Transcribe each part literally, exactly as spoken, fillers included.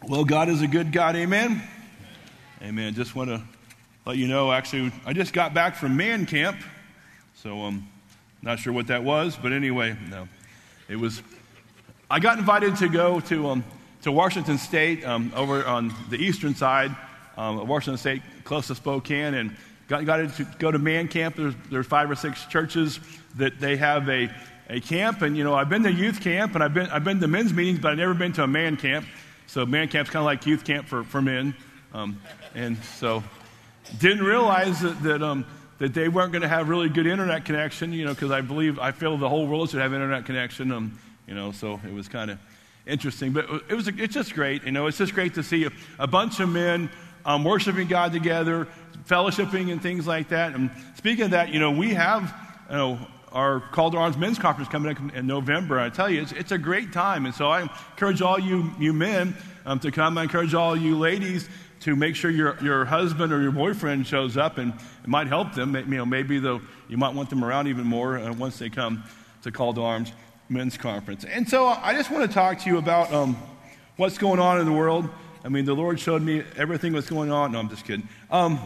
Well, God is a good God, amen? Amen. Just want to let you know, actually, I just got back from Man Camp, so I'm um, not sure what that was, but anyway, no. It was, I got invited to go to um, to Washington State, um, over on the eastern side um, of Washington State, close to Spokane, and got, got to go to Man Camp. There's, there's five or six churches that they have a, a camp, and, you know, I've been to youth camp, and I've been, I've been to men's meetings, but I've never been to a man camp. So man camp's kind of like youth camp for, for men. Um, and so didn't realize that that, um, that they weren't going to have really good internet connection, you know, because I believe, I feel the whole world should have internet connection, um, you know, so it was kind of interesting. But it was, it's just great, you know, it's just great to see a, a bunch of men um, worshiping God together, fellowshipping and things like that. And speaking of that, you know, we have, you know, our Call to Arms Men's Conference coming up in November. I tell you, it's, it's a great time. And so I encourage all you, you men um, to come. I encourage all you ladies to make sure your, your husband or your boyfriend shows up, and it might help them. You know, maybe though you might want them around even more uh, once they come to Call to Arms Men's Conference. And so I just want to talk to you about um, what's going on in the world. I mean, the Lord showed me everything that's going on. No, I'm just kidding. Um,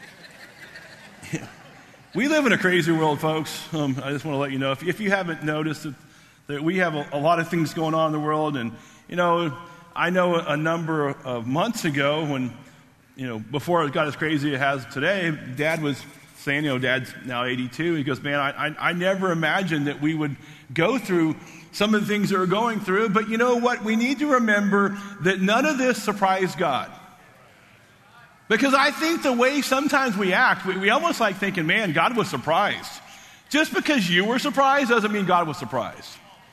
yeah. We live in a crazy world, folks. Um, I just want to let you know, if, if you haven't noticed, that, that we have a, a lot of things going on in the world. And, you know, I know a, a number of, of months ago when, you know, before it got as crazy as it has today, Dad was saying, you know, Dad's now eighty-two. He goes, man, I, I, I never imagined that we would go through some of the things that we're going through. But you know what? We need to remember that none of this surprised God. Because I think the way sometimes we act, we, we almost like thinking, man, God was surprised. Just because you were surprised doesn't mean God was surprised.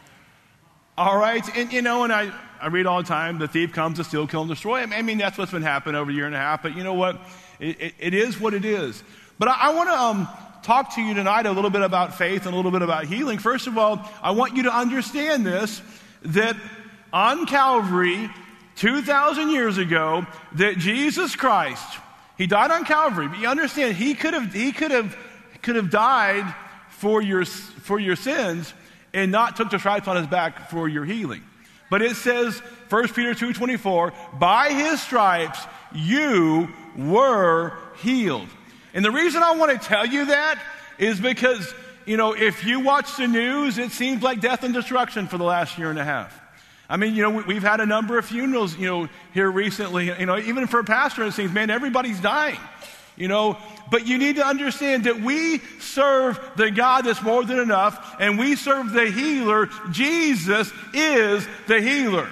All right? And, you know, and I, I read all the time, the thief comes to steal, kill, and destroy. I mean, that's what's been happening over a year and a half. But you know what? It, it, it is what it is. But I, I want to um, talk to you tonight a little bit about faith and a little bit about healing. First of all, I want you to understand this, that on Calvary, two thousand years ago, that Jesus Christ, he died on Calvary, but you understand, he could have, he could have, could have died for your, for your sins and not took the stripes on his back for your healing. But it says, First Peter two twenty-four, by his stripes you were healed. And the reason I want to tell you that is because, you know, if you watch the news, it seems like death and destruction for the last year and a half. I mean, you know, we've had a number of funerals, you know, here recently. You know, even for a pastor, it seems, man, everybody's dying, you know. But you need to understand that we serve the God that's more than enough, and we serve the healer. Jesus is the healer.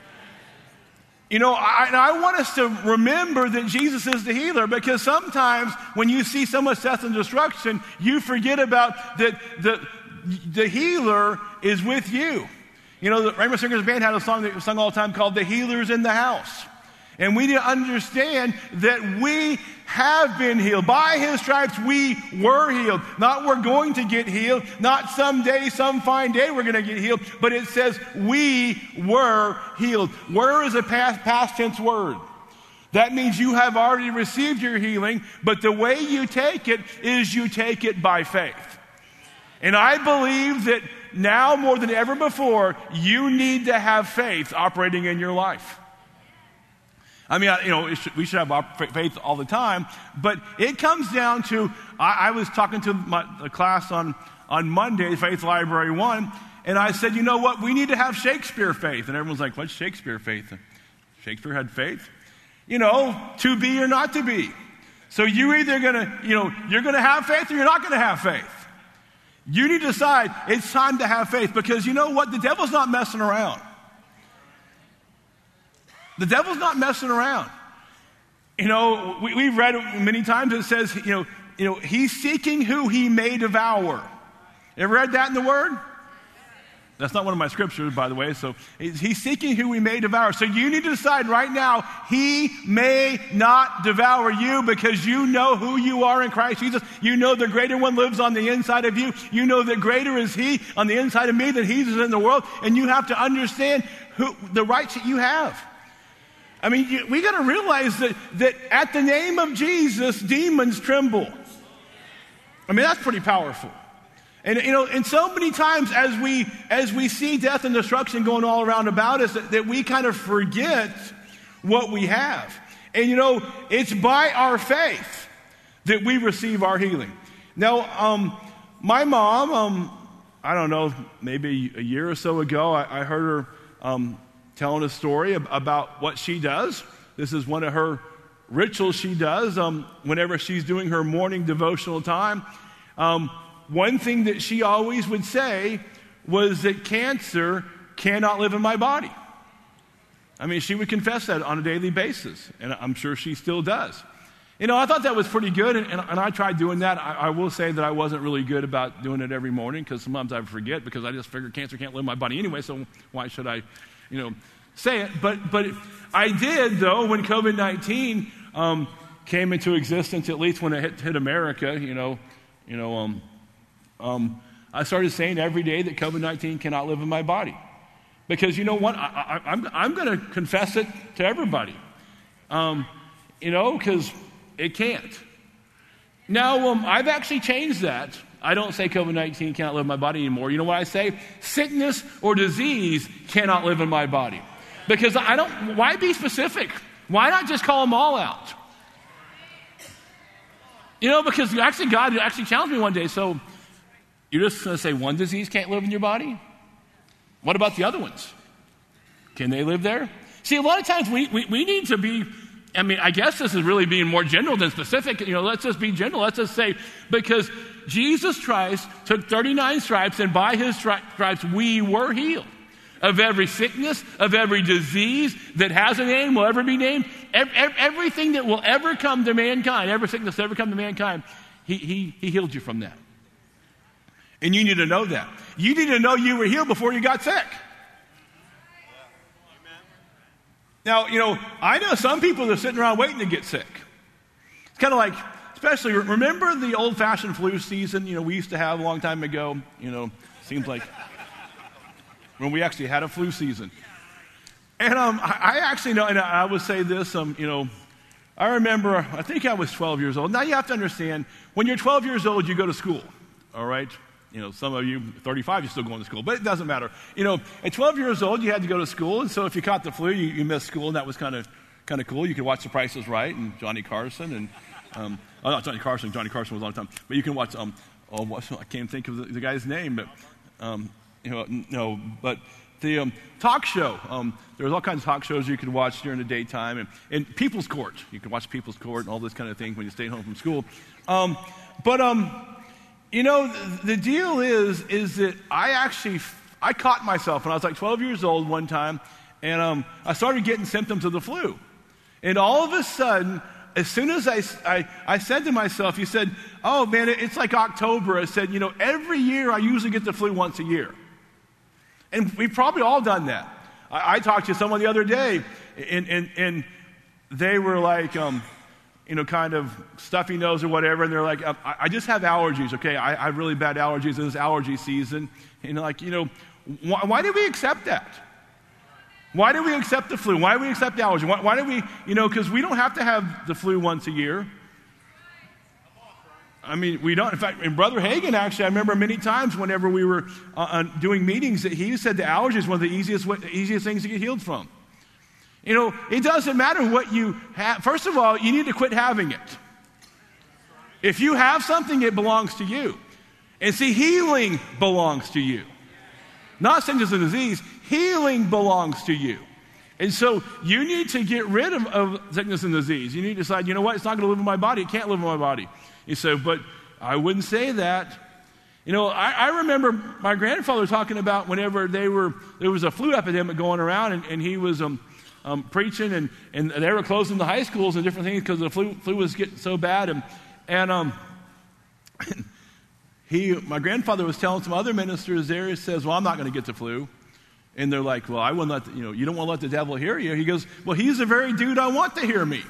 You know, I, and I want us to remember that Jesus is the healer, because sometimes when you see so much death and destruction, you forget about that the, the healer is with you. You know, the Rainbow Singers Band had a song that was sung all the time called The Healer's in the House. And we need to understand that we have been healed. By his stripes, we were healed. Not we're going to get healed. Not someday, some fine day we're going to get healed. But it says we were healed. Were is a past, past tense word. That means you have already received your healing, but the way you take it is you take it by faith. And I believe that now more than ever before, you need to have faith operating in your life. I mean, you know, we should have faith all the time, but it comes down to, I, I was talking to my the class on, on Monday, Faith Library one, and I said, you know what, we need to have Shakespeare faith. And everyone's like, what's Shakespeare faith? Shakespeare had faith. You know, to be or not to be. So you either gonna, you know, you're gonna have faith or you're not gonna have faith. You need to decide it's time to have faith, because you know what? The devil's not messing around. The devil's not messing around. You know, we, we've read it many times. It says, you know, you know, he's seeking who he may devour. You ever read that in the Word? That's not one of my scriptures, by the way. So he's seeking who he may devour. So you need to decide right now, he may not devour you, because you know who you are in Christ Jesus. You know the greater one lives on the inside of you. You know that greater is he on the inside of me than he is in the world. And you have to understand who the rights that you have. I mean, you, we got to realize that, that at the name of Jesus, demons tremble. I mean, that's pretty powerful. And, you know, and so many times as we as we see death and destruction going all around about us, that, that we kind of forget what we have. And you know, it's by our faith that we receive our healing. Now, um, my mom, um, I don't know, maybe a year or so ago, I, I heard her um, telling a story ab- about what she does. This is one of her rituals she does um, whenever she's doing her morning devotional time. Um, one thing that she always would say was that cancer cannot live in my body. I mean, she would confess that on a daily basis, and I'm sure she still does. You know, I thought that was pretty good, and, and, and I tried doing that. I, I will say that I wasn't really good about doing it every morning, because sometimes I forget, because I just figure cancer can't live in my body anyway, so why should I, you know, say it? But but I did, though, when covid nineteen um, came into existence, at least when it hit, hit America, you know, you know, um, um, I started saying every day that covid nineteen cannot live in my body. Because you know what? I, I, I'm, I'm going to confess it to everybody. Um, you know, because it can't. Now, um, I've actually changed that. I don't say covid nineteen cannot live in my body anymore. You know what I say? Sickness or disease cannot live in my body. Because I don't, why be specific? Why not just call them all out? You know, because actually God actually challenged me one day. So you're just going to say one disease can't live in your body? What about the other ones? Can they live there? See, a lot of times we, we, we need to be, I mean, I guess this is really being more general than specific. You know, let's just be general. Let's just say, because Jesus Christ took thirty-nine stripes, and by his stri- stripes we were healed. Of every sickness, of every disease that has a name, will ever be named, ev- ev- everything that will ever come to mankind, every sickness that ever come to mankind, he, he, he healed you from that. And you need to know that. You need to know you were healed before you got sick. Now, you know, I know some people that are sitting around waiting to get sick. It's kind of like, especially, remember the old-fashioned flu season, you know, we used to have a long time ago, you know, seems like when we actually had a flu season. And um, I, I actually know, and I, I would say this, um, you know, I remember, I think I was twelve years old. Now you have to understand, when you're twelve years old, you go to school, all right? You know, some of you, thirty-five, you're still going to school, but it doesn't matter. You know, at twelve years old, you had to go to school, and so if you caught the flu, you, you missed school, and that was kind of kind of cool. You could watch The Price is Right and Johnny Carson, and, um, oh, not Johnny Carson, Johnny Carson was a long time, but you can watch, um, oh, what, I can't think of the, the guy's name, but, um, you know, no, but the um, talk show, um, there was all kinds of talk shows you could watch during the daytime, and, and People's Court, you could watch People's Court and all this kind of thing when you stayed home from school. Um, but, um, You know, the deal is, is that I actually, I caught myself when I was like twelve years old one time, and um, I started getting symptoms of the flu. And all of a sudden, as soon as I, I, I said to myself, he said, oh man, it's like October. I said, you know, every year I usually get the flu once a year. And we've probably all done that. I, I talked to someone the other day, and, and, and they were like, um, you know, kind of stuffy nose or whatever, and they're like, I, I just have allergies, okay? I, I have really bad allergies. This is allergy season. And like, you know, why, why did we accept that? Why did we accept the flu? Why do we accept the allergy? Why, why did we, you know, because we don't have to have the flu once a year. I mean, we don't. In fact, and Brother Hagin, actually, I remember many times whenever we were uh, doing meetings that he said the allergy is one of the easiest, easiest things to get healed from. You know, it doesn't matter what you have. First of all, you need to quit having it. If you have something, it belongs to you. And see, healing belongs to you. Not sickness and disease, healing belongs to you. And so you need to get rid of, of sickness and disease. You need to decide, you know what, it's not going to live in my body. It can't live in my body. You say, but I wouldn't say that. You know, I, I remember my grandfather talking about whenever they were, there was a flu epidemic going around, and, and he was um, um, preaching, and, and they were closing the high schools and different things because the flu, flu was getting so bad. And, and um, he, my grandfather was telling some other ministers there, he says, well, I'm not going to get the flu. And they're like, well, I wouldn't let, the, you know, you don't want to let the devil hear you. He goes, well, he's the very dude I want to hear me.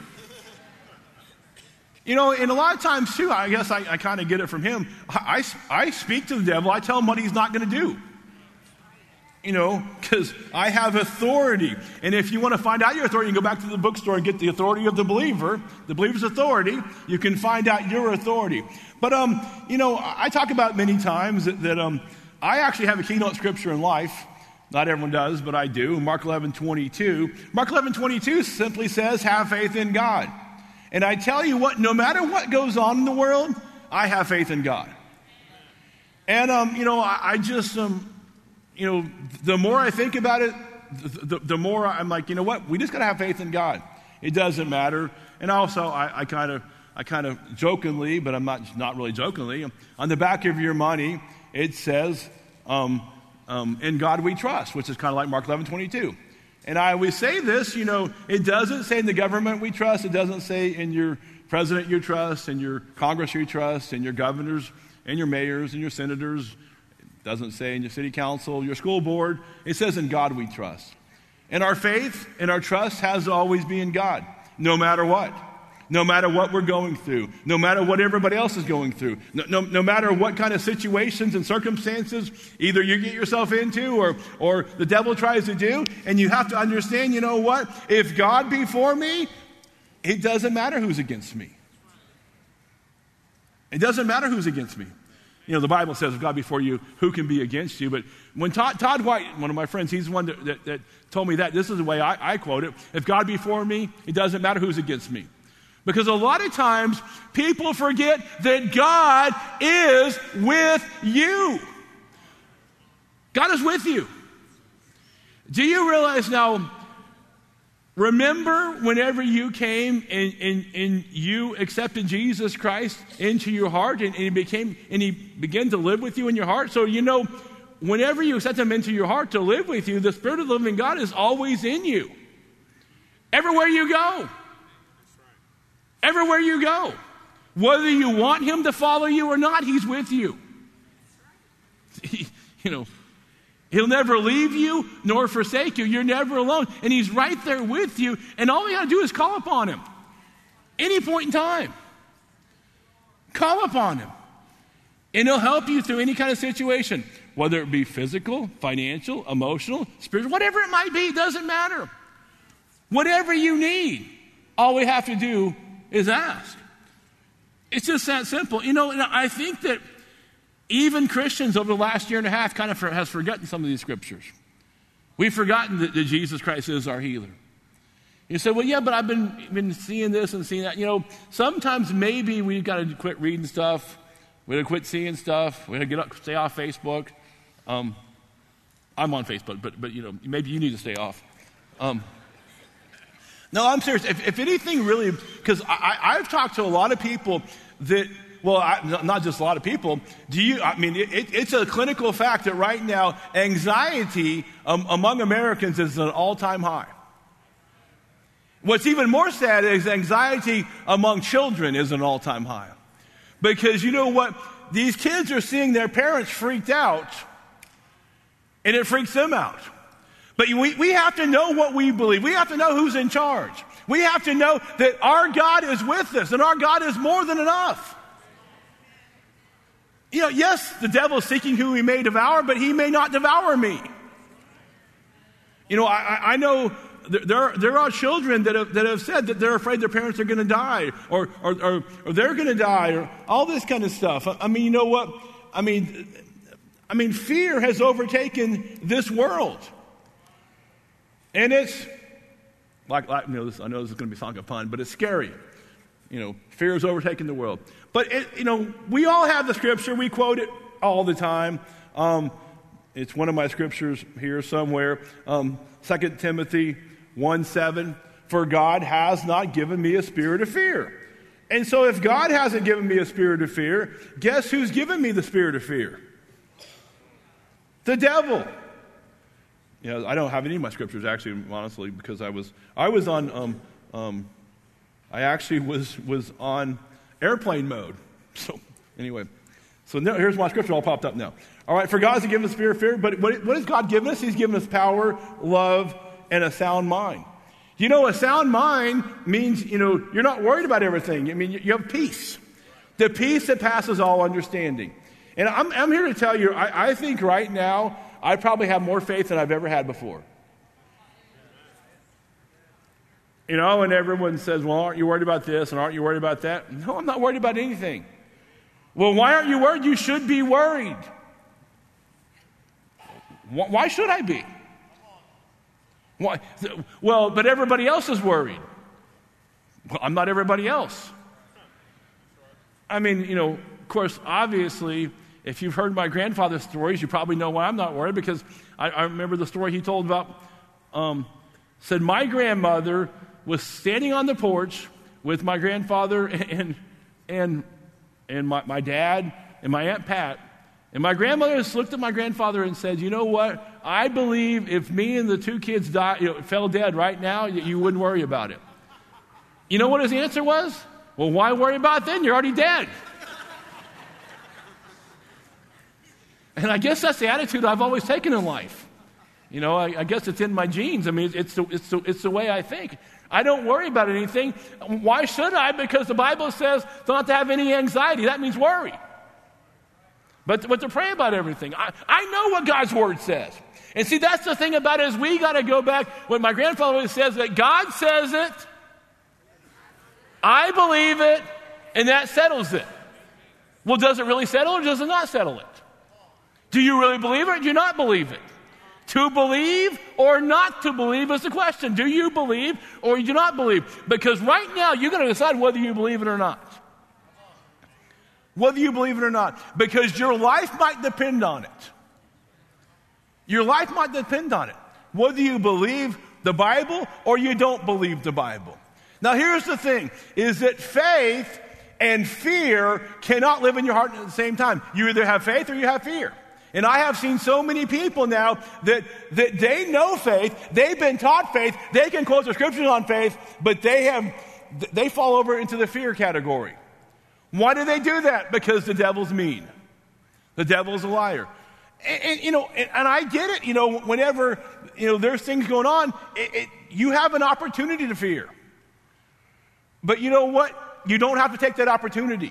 You know, and a lot of times, too, I guess I, I kind of get it from him. I, I, I speak to the devil. I tell him what he's not going to do. You know, because I have authority. And if you want to find out your authority, you can go back to the bookstore and get the authority of the believer, the believer's authority. You can find out your authority. But, um, you know, I talk about many times that, that um, I actually have a keynote scripture in life Not everyone does, but I do. Mark eleven twenty-two. Mark eleven twenty-two simply says, have faith in God. And I tell you what, no matter what goes on in the world, I have faith in God. And, um, you know, I, I just, um, you know, the more I think about it, the, the, the more I'm like, you know what, we just got to have faith in God. It doesn't matter. And also, I kind of, I kind of jokingly, but I'm not not really jokingly, on the back of your money, it says, um, um, in God we trust, which is kind of like Mark eleven twenty-two. And I always say this, you know, it doesn't say in the government we trust. It doesn't say in your president you trust, in your Congress you trust, in your governors, and your mayors, and your senators. It doesn't say in your city council, your school board. It says in God we trust. And our faith and our trust has to always be in God, no matter what. No matter what we're going through, no matter what everybody else is going through, no, no, no matter what kind of situations and circumstances either you get yourself into or, or the devil tries to do, and you have to understand, you know what? If God be for me, it doesn't matter who's against me. It doesn't matter who's against me. You know, the Bible says, if God be for you, who can be against you? But when Todd, Todd White, one of my friends, he's the one that, that, that told me that. This is the way I, I quote it. If God be for me, it doesn't matter who's against me. Because a lot of times, people forget that God is with you. God is with you. Do you realize now, remember whenever you came and, and, and you accepted Jesus Christ into your heart and, and, he became, and he began to live with you in your heart? So you know, whenever you accept him into your heart to live with you, the Spirit of the living God is always in you. Everywhere you go. Everywhere you go. Whether you want him to follow you or not, he's with you. He, you know, he'll never leave you nor forsake you. You're never alone. And he's right there with you. And all you got to do is call upon him. Any point in time. Call upon him. And he'll help you through any kind of situation. Whether it be physical, financial, emotional, spiritual, whatever it might be, it doesn't matter. Whatever you need, all we have to do is ask. It's just that simple. You know, and I think that even Christians over the last year and a half kind of for, has forgotten some of these scriptures. We've forgotten that, that Jesus Christ is our healer. You say, well, yeah, but I've been, been seeing this and seeing that. You know, sometimes maybe we've got to quit reading stuff. We've got to quit seeing stuff. We've got to get up, stay off Facebook. Um, I'm on Facebook, but, but, you know, maybe you need to stay off. Um No, I'm serious. If, if anything really, because I, I've talked to a lot of people that, well, I, not just a lot of people. Do you, I mean, it, it's a clinical fact that right now, anxiety um, among Americans is an all-time high. What's even more sad is anxiety among children is an all-time high. Because you know what? These kids are seeing their parents freaked out, and it freaks them out. But we, we have to know what we believe. We have to know who's in charge. We have to know that our God is with us, and our God is more than enough. You know, yes, the devil is seeking who he may devour, but he may not devour me. You know, I, I know there are, there are children that have, that have said that they're afraid their parents are going to die, or, or, or, or they're going to die, or all this kind of stuff. I, I mean, you know what? I mean, I mean, fear has overtaken this world. And it's, like, like you know, this, I know this is going to be sound like a pun, but it's scary. You know, fear has overtaken the world. But, it, you know, we all have the scripture. We quote it all the time. Um, it's one of my scriptures here somewhere. Um, Second Timothy one seven, for God has not given me a spirit of fear. And so if God hasn't given me a spirit of fear, guess who's given me the spirit of fear? The devil. You know, I don't have any of my scriptures actually, honestly, because I was I was on um, um, I actually was was on airplane mode. So anyway, so now, here's my scripture all popped up now. All right, for God has given us a spirit of fear, but what, what has God given us? He's given us power, love, and a sound mind. You know, a sound mind means, you know, you're not worried about everything. I mean, you have peace, the peace that passes all understanding. And I'm I'm here to tell you, I, I think right now, I probably have more faith than I've ever had before. You know, and everyone says, well, aren't you worried about this and aren't you worried about that? No, I'm not worried about anything. Well, why aren't you worried? You should be worried. Why should I be? Why? Well, but everybody else is worried. Well, I'm not everybody else. I mean, you know, of course, obviously, if you've heard my grandfather's stories, you probably know why I'm not worried, because I, I remember the story he told about, um, said my grandmother was standing on the porch with my grandfather and and and my, my dad and my Aunt Pat. And my grandmother just looked at my grandfather and said, you know what? I believe if me and the two kids died, you know, fell dead right now, you, you wouldn't worry about it. You know what his answer was? Well, why worry about it then? You're already dead. And I guess that's the attitude I've always taken in life. You know, I, I guess it's in my genes. I mean, it's the, it's, the, it's the way I think. I don't worry about anything. Why should I? Because the Bible says not to have any anxiety. That means worry. But, but to pray about everything. I, I know what God's Word says. And see, that's the thing about it, is we got to go back. When my grandfather says that God says it, I believe it, and that settles it. Well, does it really settle, or does it not settle it? Do you really believe it, or do you not believe it? To believe or not to believe is the question. Do you believe or do you not believe? Because right now, you're going to decide whether you believe it or not. Whether you believe it or not. Because your life might depend on it. Your life might depend on it. Whether you believe the Bible or you don't believe the Bible. Now, here's the thing, is that faith and fear cannot live in your heart at the same time. You either have faith or you have fear. And I have seen so many people now that, that they know faith, they've been taught faith, they can quote the scriptures on faith, but they have they fall over into the fear category. Why do they do that? Because the devil's mean. The devil's a liar. And, and you know, and, and I get it, you know, whenever, you know, there's things going on, it, it, you have an opportunity to fear. But you know what? You don't have to take that opportunity.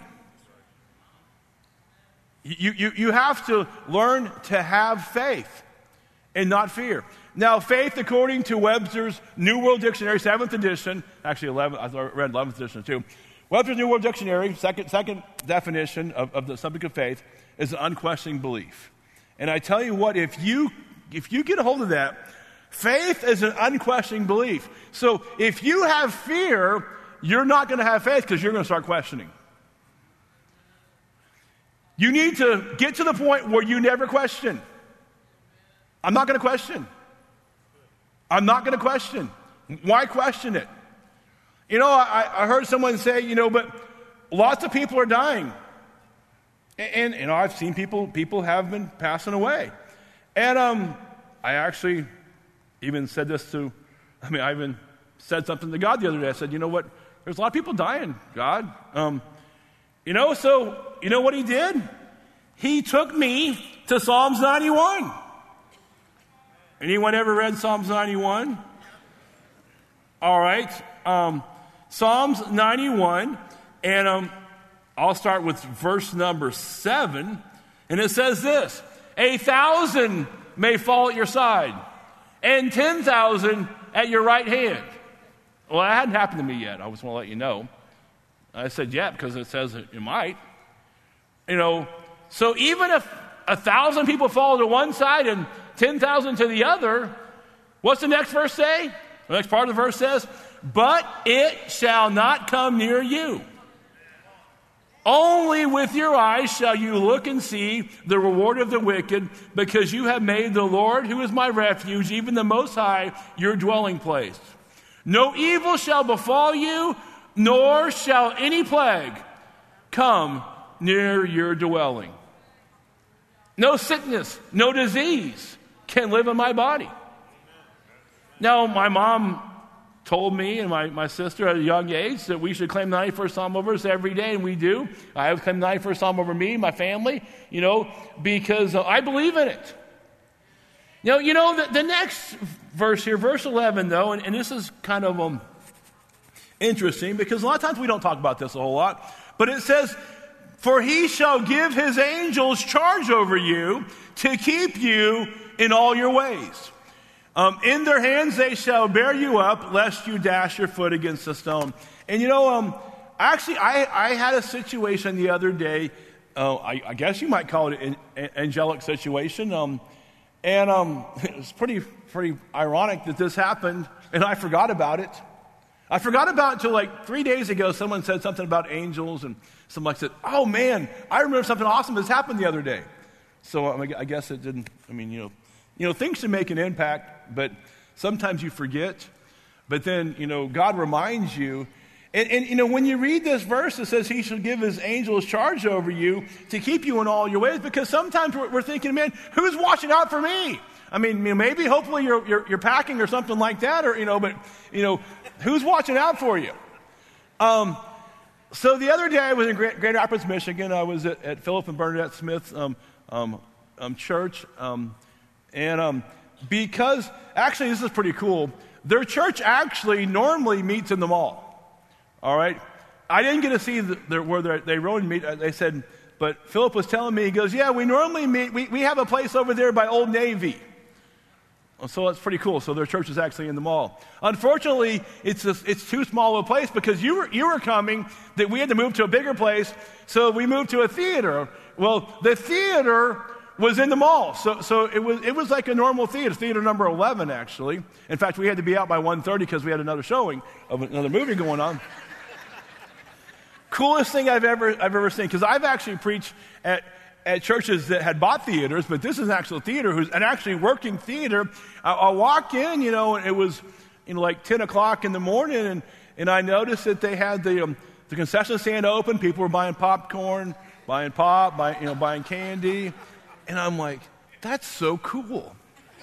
You, you, you have to learn to have faith and not fear. Now, faith, according to Webster's New World Dictionary, seventh edition, actually eleventh, I read eleventh edition too. Webster's New World Dictionary, second, second definition of, of the subject of faith, is an unquestioning belief. And I tell you what, if you, if you get a hold of that, faith is an unquestioning belief. So if you have fear, you're not going to have faith because you're going to start questioning. You need to get to the point where you never question. I'm not going to question. I'm not going to question. Why question it? You know, I, I heard someone say, you know, but lots of people are dying. And, and you know, I've seen people, people have been passing away. And um, I actually even said this to, I mean, I even said something to God the other day. I said, you know what? There's a lot of people dying, God. Um, you know, so, you know what he did? He took me to Psalms ninety-one. Anyone ever read Psalms ninety-one? All right. Um, Psalms ninety-one, and um, I'll start with verse number seven, and it says this: a thousand may fall at your side, and ten thousand at your right hand. Well, that hadn't happened to me yet. I just want to let you know. I said, yeah, because it says it, it might. You know, so even if a thousand people fall to one side and ten thousand to the other, what's the next verse say? The next part of the verse says, but it shall not come near you. Only with your eyes shall you look and see the reward of the wicked, because you have made the Lord, who is my refuge, even the Most High, your dwelling place. No evil shall befall you, nor shall any plague come near your dwelling. No sickness, no disease can live in my body. Now, my mom told me and my, my sister at a young age that we should claim the ninety-first Psalm over us every day, and we do. I have claimed the ninety-first Psalm over me, my family, you know, because uh, I believe in it. Now, you know, the, the next verse here, verse eleven, though, and, and this is kind of um, interesting, because a lot of times we don't talk about this a whole lot, but it says, for he shall give his angels charge over you to keep you in all your ways. Um, in their hands they shall bear you up, lest you dash your foot against a stone. And you know, um, actually, I, I had a situation the other day, uh, I, I guess you might call it an, an angelic situation. Um, And um, it's pretty, pretty ironic that this happened, and I forgot about it. I forgot about it until like three days ago. Someone said something about angels, and someone said, oh man, I remember something awesome that's happened the other day. So um, I guess it didn't, I mean, you know, you know, things should make an impact, but sometimes you forget. But then, you know, God reminds you. And, and, you know, when you read this verse, it says he should give his angels charge over you to keep you in all your ways, because sometimes we're, we're thinking, man, who's watching out for me? I mean, you know, maybe, hopefully you're, you're, you're packing or something like that, or, you know, but, you know, who's watching out for you? Um, so the other day I was in Grand, Grand Rapids, Michigan. I was at, at Philip and Bernadette Smith's um, um, um, church. Um, and um, because, actually, this is pretty cool. Their church actually normally meets in the mall. All right? I didn't get to see the, the, where they rode and meet. They said, but Philip was telling me, he goes, yeah, we normally meet, we, we have a place over there by Old Navy. So that's pretty cool. So their church is actually in the mall. Unfortunately, it's just, it's too small of a place, because you were, you were coming, that we had to move to a bigger place, so we moved to a theater. Well, the theater was in the mall. So so it was it was like a normal theater, theater number eleven, actually. In fact, we had to be out by one thirty because we had another showing of another movie going on. Coolest thing I've ever I've ever seen, because I've actually preached at at churches that had bought theaters, but this is an actual theater, who's an actually working theater. I, I walk in, you know, and it was, you know, like ten o'clock in the morning, and, and I noticed that they had the um, the concession stand open. People were buying popcorn, buying pop, buying, you know, buying candy, and I'm like, that's so cool.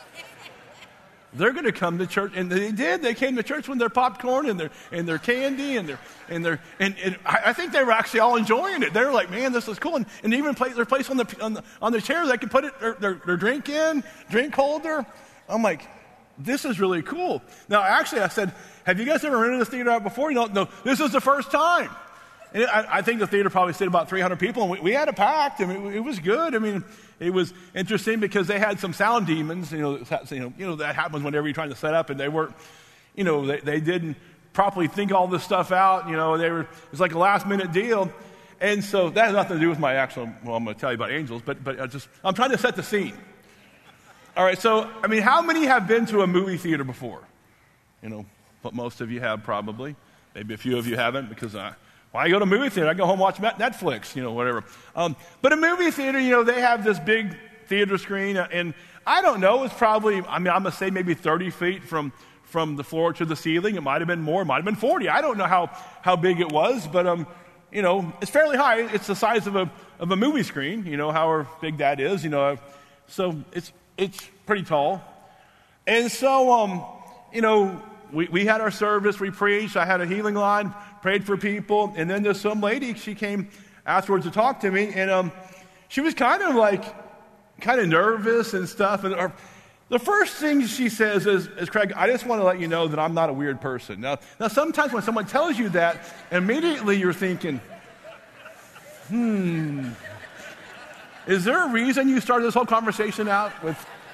They're going to come to church, and they did. They came to church with their popcorn and their and their candy and their and their and, and I think they were actually all enjoying it. They were like, "Man, this is cool!" And, and even place their place on the on the on the chair, they could put it their, their their drink in, drink holder. I'm like, this is really cool. Now, actually, I said, "Have you guys ever rented this theater out before?" You know, no, this is the first time. And I, I think the theater probably stayed about three hundred people, and we, we had it packed. I mean, it was good. I mean, it was interesting because they had some sound demons. You know, you know, you know that happens whenever you're trying to set up, and they weren't, you know, they, they didn't properly think all this stuff out. You know, they were it was like a last minute deal, and so that has nothing to do with my actual. Well, I'm going to tell you about angels, but but I just I'm trying to set the scene. All right, so I mean, how many have been to a movie theater before? You know, but most of you have probably. Maybe a few of you haven't, because I. Well, I go to a movie theater. I go home and watch Netflix, you know, whatever. Um, but a movie theater, you know, they have this big theater screen, and I don't know, it's probably, I mean, I'm going to say maybe thirty feet from, from the floor to the ceiling. It might have been more. It might have been forty. I don't know how, how big it was, but, um, you know, it's fairly high. It's the size of a of a movie screen, you know, however big that is, you know. So it's it's pretty tall. And so, um, you know, we, we had our service. We preached. I had a healing line. Prayed for people, and then there's some lady, she came afterwards to talk to me, and um, she was kind of like, kind of nervous and stuff, and or, the first thing she says is, is, Craig, I just want to let you know that I'm not a weird person. Now, now sometimes when someone tells you that, immediately you're thinking, hmm, is there a reason you started this whole conversation out with,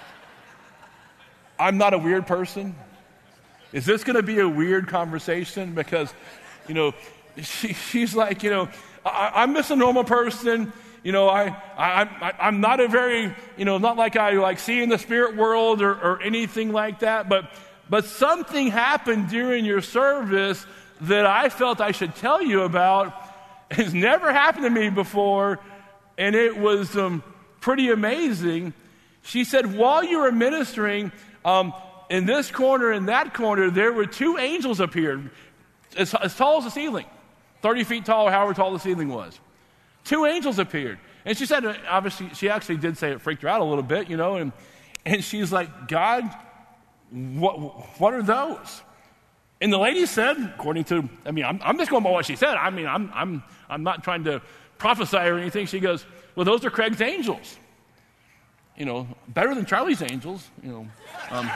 I'm not a weird person? Is this going to be a weird conversation? Because You know, she, she's like, you know, I, I'm just a normal person. You know, I, I, I, I'm not a very, you know, not like I like see in the spirit world or, or anything like that. But, but something happened during your service that I felt I should tell you about. It's never happened to me before, and it was um, pretty amazing. She said, while you were ministering, um, in this corner and that corner, there were two angels appeared. As, as tall as the ceiling, thirty feet tall, or however tall the ceiling was. Two angels appeared. And she said, obviously, she actually did say it freaked her out a little bit, you know, and, and she's like, God, what, what are those? And the lady said, according to, I mean, I'm, I'm just going by what she said. I mean, I'm, I'm, I'm not trying to prophesy or anything. She goes, well, those are Craig's angels. You know, better than Charlie's angels, you know. Um,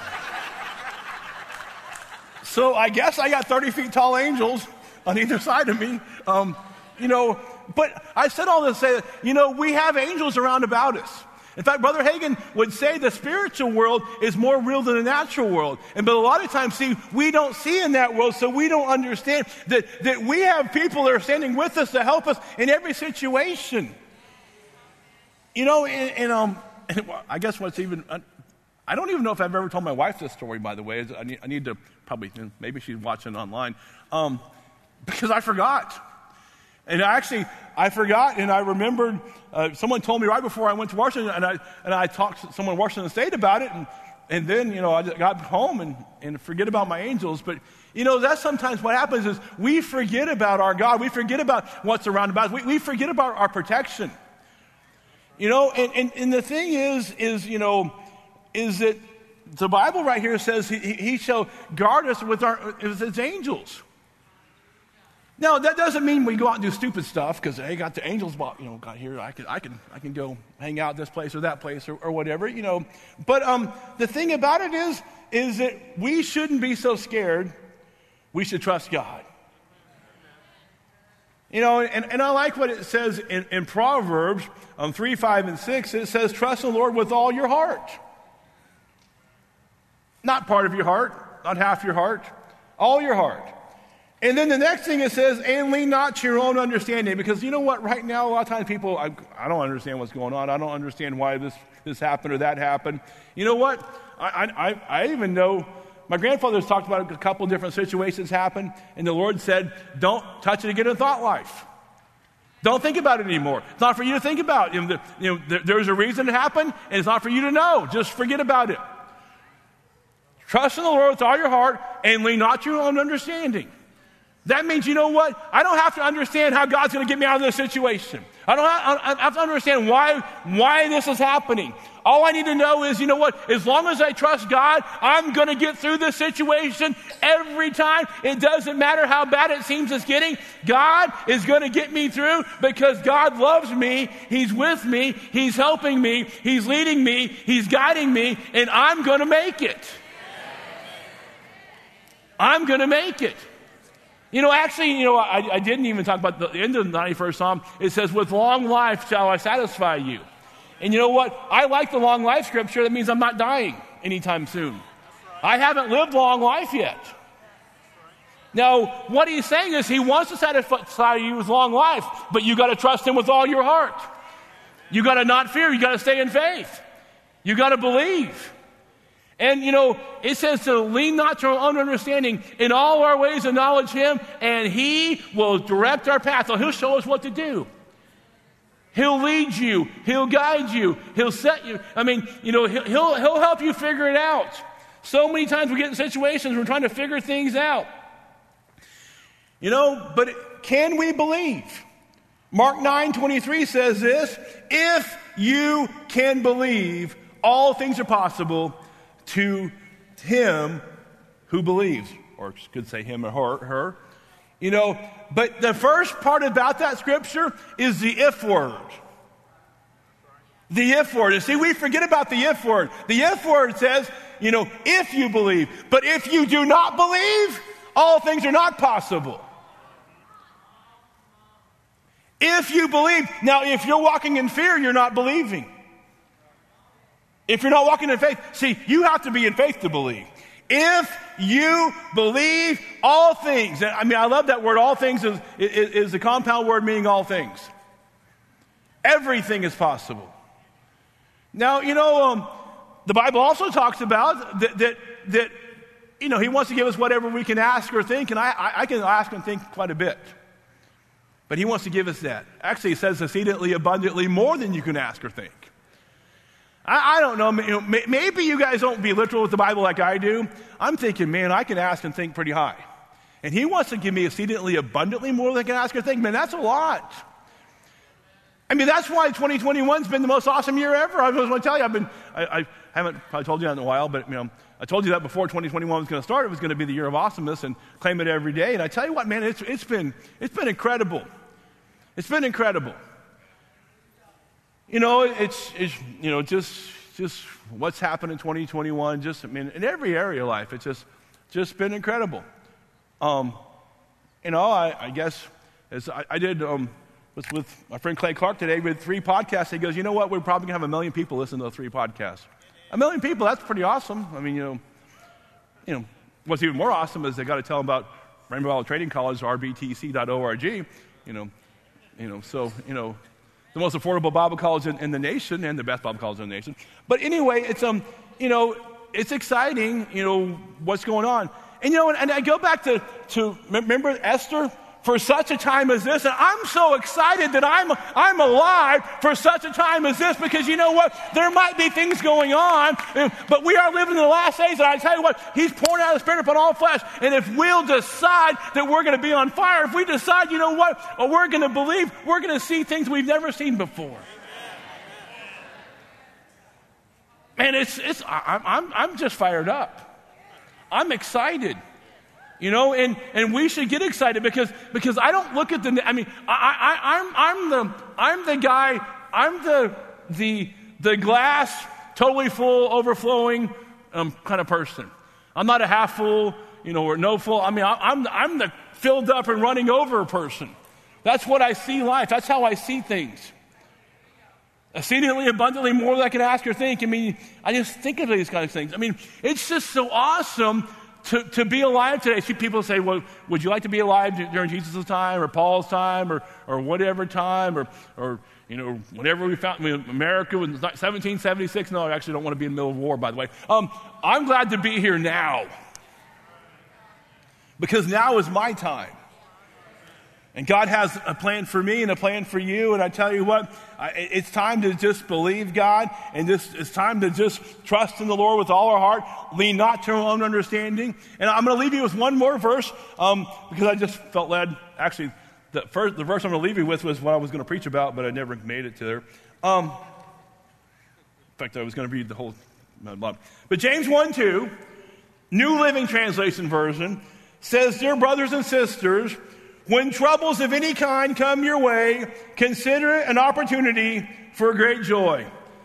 So I guess I got thirty feet tall angels on either side of me, um, you know. But I said all this to say that, you know, we have angels around about us. In fact, Brother Hagin would say the spiritual world is more real than the natural world. And but a lot of times, see, we don't see in that world, so we don't understand that, that we have people that are standing with us to help us in every situation. You know, and, and um, and I guess what's even I don't even know if I've ever told my wife this story, by the way. I need, I need to probably, maybe she's watching online, um, because I forgot. And actually, I forgot, and I remembered, uh, someone told me right before I went to Washington, and I and I talked to someone in Washington State about it, and, and then, you know, I got home and, and forget about my angels. But, you know, that's sometimes what happens is we forget about our God. We forget about what's around about us. We, we forget about our protection. You know, and, and, and the thing is, is, you know, is that the Bible right here says he, he shall guard us with, our, with his angels. Now, that doesn't mean we go out and do stupid stuff because, hey, got the angels, you know, got here. I can, I can, I can go hang out this place or that place or, or whatever, you know. But um, the thing about it is, is that we shouldn't be so scared. We should trust God. You know, and, and I like what it says in, in Proverbs um, three, five, and six. It says, trust in the Lord with all your heart. Not part of your heart, not half your heart, all your heart. And then the next thing it says, and lean not to your own understanding. Because you know what, right now, a lot of times people, I, I don't understand what's going on. I don't understand why this, this happened or that happened. You know what, I, I, I even know, my grandfather's talked about a couple different situations happen, and the Lord said, don't touch it again in thought life. Don't think about it anymore. It's not for you to think about. You know, the, you know there, there's a reason it happened, and it's not for you to know. Just forget about it. Trust in the Lord with all your heart, and lean not to your own understanding. That means, you know what? I don't have to understand how God's going to get me out of this situation. I don't have, I have to understand why, why this is happening. All I need to know is, you know what? As long as I trust God, I'm going to get through this situation every time. It doesn't matter how bad it seems it's getting. God is going to get me through because God loves me. He's with me. He's helping me. He's leading me. He's guiding me. And I'm going to make it. I'm going to make it. You know, actually, you know, I, I didn't even talk about the end of the ninety-first Psalm. It says, with long life shall I satisfy you. And you know what? I like the long life scripture. That means I'm not dying anytime soon. I haven't lived long life yet. Now, what he's saying is he wants to satisfy you with long life, but you got to trust him with all your heart. You got to not fear. You got to stay in faith. You got to believe. And, you know, it says to lean not to our own understanding. In all our ways acknowledge him, and he will direct our path. So he'll show us what to do. He'll lead you. He'll guide you. He'll set you. I mean, you know, he'll, he'll, he'll help you figure it out. So many times we get in situations we're trying to figure things out. You know, but can we believe? Mark nine twenty-three says this, if you can believe, all things are possible to him who believes, or could say him or her, her. You know, but the first part about that scripture is the if word. The if word. You see, we forget about the if word. The if word says, you know, if you believe. But if you do not believe, all things are not possible. If you believe. Now, if you're walking in fear, you're not believing. If you're not walking in faith, see, you have to be in faith to believe. If you believe all things, I mean, I love that word, all things is, is, is a compound word meaning all things. Everything is possible. Now, you know, um, the Bible also talks about that, that, that, you know, he wants to give us whatever we can ask or think, and I, I, I can ask and think quite a bit. But he wants to give us that. Actually, it says exceedingly abundantly more than you can ask or think. I, I don't know, you know, maybe you guys don't be literal with the Bible like I do. I'm thinking, man, I can ask and think pretty high. And he wants to give me exceedingly abundantly more than I can ask or think. Man, that's a lot. I mean, that's why twenty twenty-one's been the most awesome year ever. I just want to tell you, I've been, I, I haven't probably told you that in a while, but, you know, I told you that before twenty twenty-one was going to start. It was going to be the year of awesomeness and claim it every day. And I tell you what, man, it's, it's been, it's been incredible. It's been incredible. You know, it's, it's you know, just just what's happened in twenty twenty-one, just, I mean, in every area of life, it's just, just been incredible. Um, you know, I, I guess, as I, I did, um, was with my friend Clay Clark today with three podcasts. He goes, you know what, we're probably going to have a million people listen to those three podcasts. A million people, that's pretty awesome. I mean, you know, you know, what's even more awesome is they got to tell them about Rainbow Valley Trading College, R B T C dot org, you know, you know, so, you know, the most affordable Bible college in, in the nation, and the best Bible college in the nation. But anyway, it's um, you know, it's exciting, you know, what's going on. And you know, and, and I go back to to remember Esther. For such a time as this, and I'm so excited that I'm I'm alive for such a time as this, because you know what? There might be things going on, but we are living in the last days, and I tell you what, He's pouring out His Spirit upon all flesh, and if we'll decide that we're going to be on fire, if we decide, you know what, or we're going to believe, we're going to see things we've never seen before. And it's it's I'm I'm I'm just fired up. I'm excited. You know, and, and we should get excited because because I don't look at the. I mean, I, I I'm I'm the I'm the guy. I'm the the the glass totally full, overflowing um, kind of person. I'm not a half full, you know, or no full. I mean, I, I'm I'm the filled up and running over person. That's what I see life. That's how I see things. Exceedingly abundantly more than I can ask or think. I mean, I just think of these kind of things. I mean, it's just so awesome. To, to be alive today. See, people say, well, would you like to be alive during Jesus' time or Paul's time or or whatever time or, or you know, whenever we found, I mean, America was seventeen seventy-six. No, I actually don't want to be in the middle of war, by the way. Um, I'm glad to be here now. Because now is my time. And God has a plan for me and a plan for you. And I tell you what, it's time to just believe God. And just, it's time to just trust in the Lord with all our heart. Lean not to our own understanding. And I'm going to leave you with one more verse um, because I just felt led. Actually, the, first, the verse I'm going to leave you with was what I was going to preach about, but I never made it to there. Um, in fact, I was going to read the whole. But James one two, New Living Translation version, says, "Dear brothers and sisters, when troubles of any kind come your way, consider it an opportunity for great joy."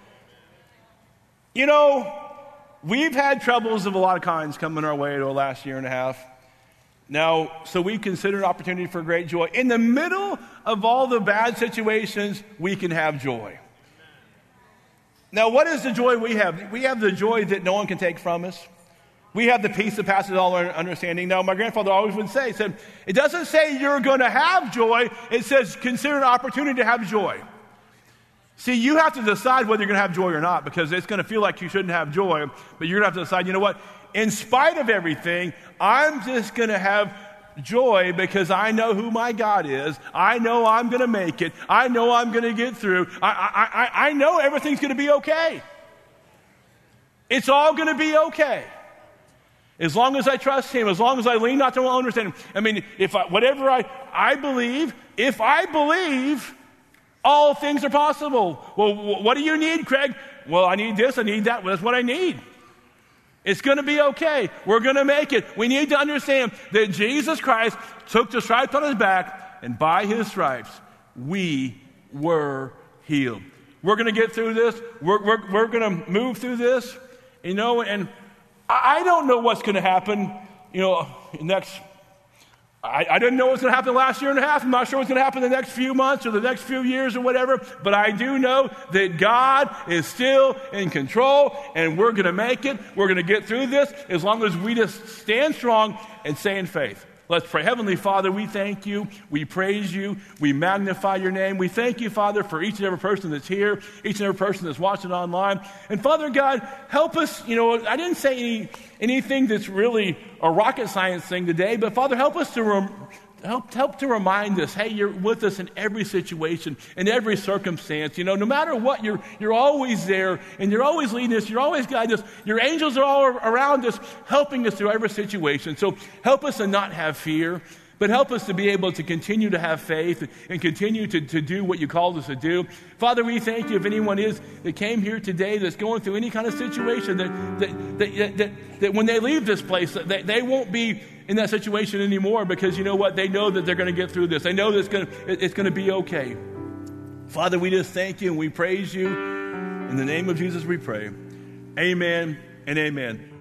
You know, we've had troubles of a lot of kinds coming our way over the last year and a half. Now, so we consider an opportunity for great joy. In the middle of all the bad situations, we can have joy. Now, what is the joy we have? We have the joy that no one can take from us. We have the peace that passes all our understanding. Now, my grandfather always would say, he said, it doesn't say you're going to have joy. It says consider an opportunity to have joy. See, you have to decide whether you're going to have joy or not, because it's going to feel like you shouldn't have joy, but you're going to have to decide, you know what? In spite of everything, I'm just going to have joy because I know who my God is. I know I'm going to make it. I know I'm going to get through. I, I, I, I know everything's going to be okay. It's all going to be okay. As long as I trust Him, as long as I lean not to my own understanding. I mean, if I, whatever I, I believe, if I believe, all things are possible. Well, what do you need, Craig? Well, I need this, I need that. Well, that's what I need. It's going to be okay. We're going to make it. We need to understand that Jesus Christ took the stripes on His back, and by His stripes, we were healed. We're going to get through this. We're, we're, we're going to move through this, you know, and I don't know what's going to happen, you know, next. I, I didn't know what's going to happen last year and a half. I'm not sure what's going to happen the next few months or the next few years or whatever. But I do know that God is still in control, and we're going to make it. We're going to get through this as long as we just stand strong and stay in faith. Let's pray. Heavenly Father, we thank You. We praise You. We magnify Your name. We thank You, Father, for each and every person that's here, each and every person that's watching online. And Father God, help us. You know, I didn't say any, anything that's really a rocket science thing today, but Father, help us to rem- help help to remind us, hey, You're with us in every situation, in every circumstance. You know, no matter what, You're you're always there, and You're always leading us. You're always guiding us. Your angels are all around us, helping us through every situation. So help us to not have fear, but help us to be able to continue to have faith and continue to, to do what You called us to do. Father, we thank You if anyone is that came here today that's going through any kind of situation, that that that, that, that when they leave this place, that they won't be in that situation anymore, because you know what? They know that they're going to get through this. They know that it's going to, it's going to be okay. Father, we just thank You and we praise You. In the name of Jesus we pray. Amen and amen.